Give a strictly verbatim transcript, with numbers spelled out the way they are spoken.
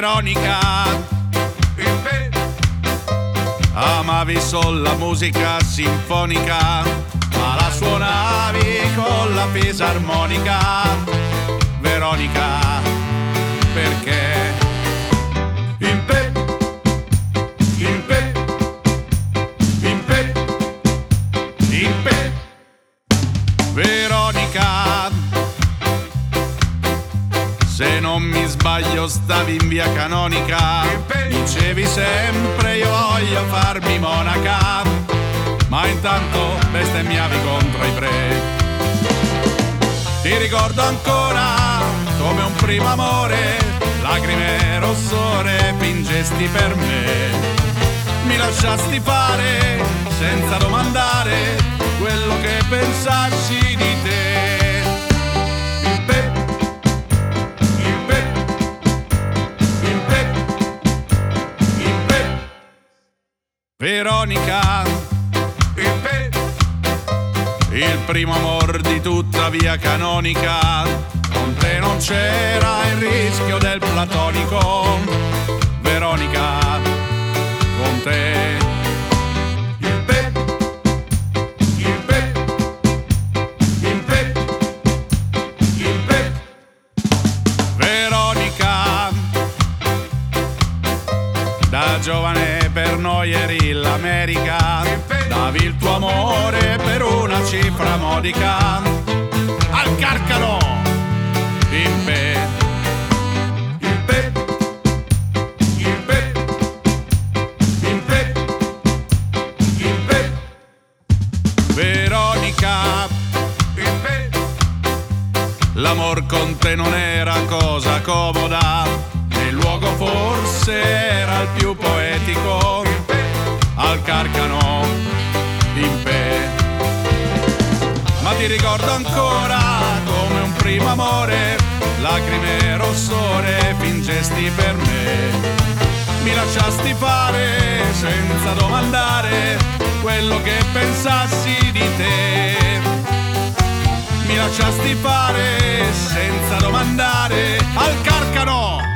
Veronica, amavi solo la musica sinfonica, ma la suonavi con la fisarmonica. Veronica, perché? In pe, in pe, in pe, in pe. Veronica, se non mi sbaglio stavi in via Canonica, dicevi sempre io voglio farmi monaca, ma intanto bestemmiavi contro i pre. Ti ricordo ancora come un primo amore, lacrime rossore fingesti per me. Mi lasciasti fare senza domandare quello che pensassi di te. In pe, in pe, in pe, in pe. Veronica, in pe, il primo amor di tutta via Canonica, con te non c'era il rischio del platonico. Veronica, con te il pe, il pe, il pe, il pe. Veronica, da giovane per noi eri l'America, davi il tuo amore per una cifra modica. Al Carcano, il pe, il pe, il pe, il pe, il pe. Veronica, il pe, l'amor con te non era cosa comoda, il luogo forse era il più poetico. Al Carcano, in pe. Ma ti ricordo ancora come un primo amore, lacrime rossore fingesti per me. Mi lasciasti fare senza domandare quello che pensassi di te. Mi lasciasti fare senza domandare. Al Carcano!